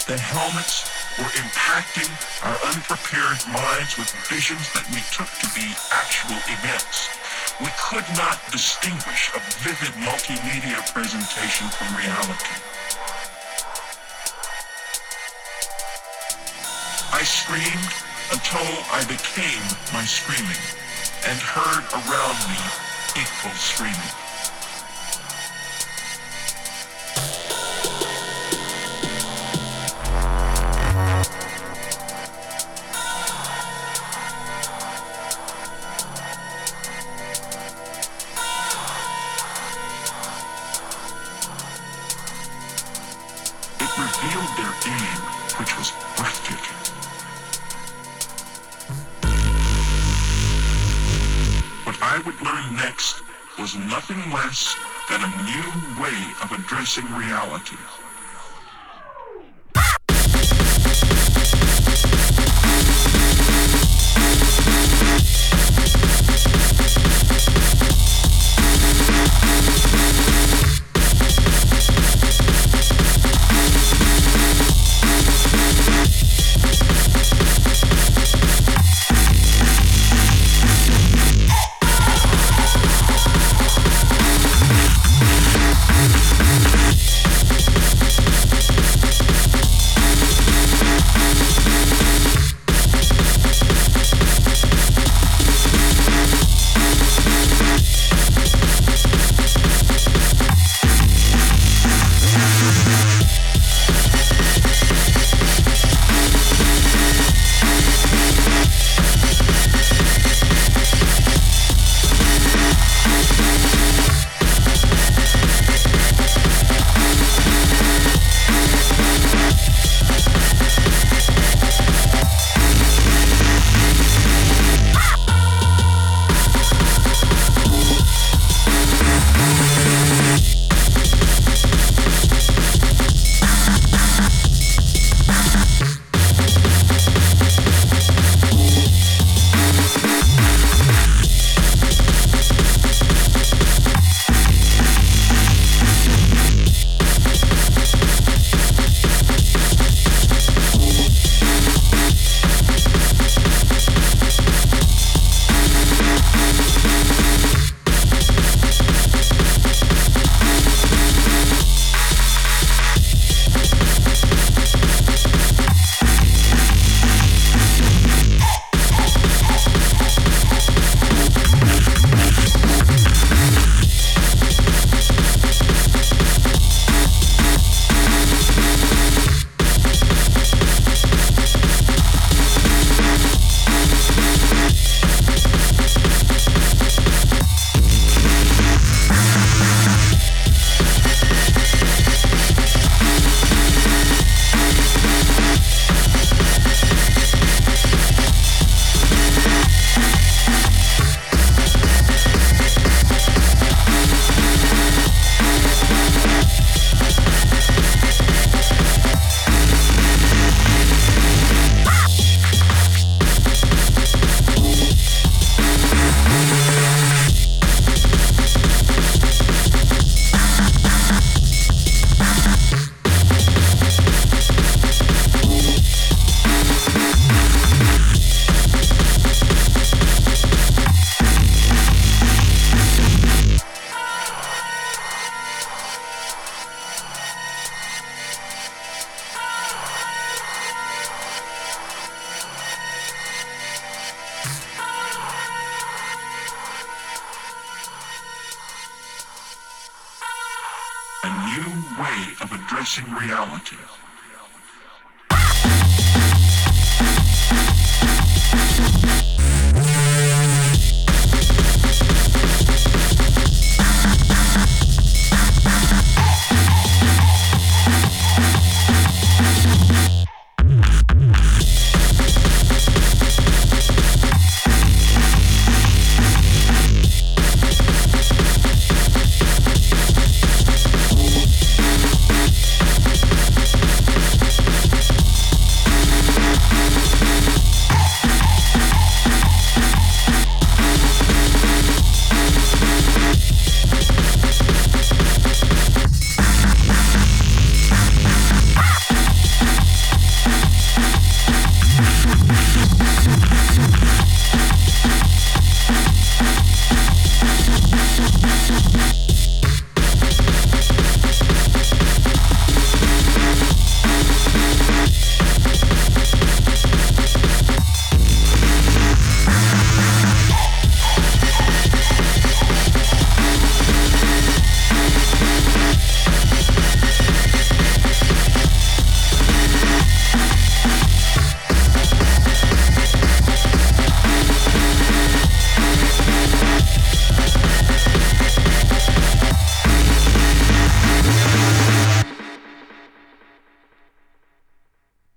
The helmets were impacting our unprepared minds with visions that we took to be actual events. We could not distinguish a vivid multimedia presentation from reality. I screamed until I became my screaming, and heard around me equal screaming. It revealed their aim, which was breathtaking. What I would learn next was nothing less than a new way of addressing reality. Way of addressing reality.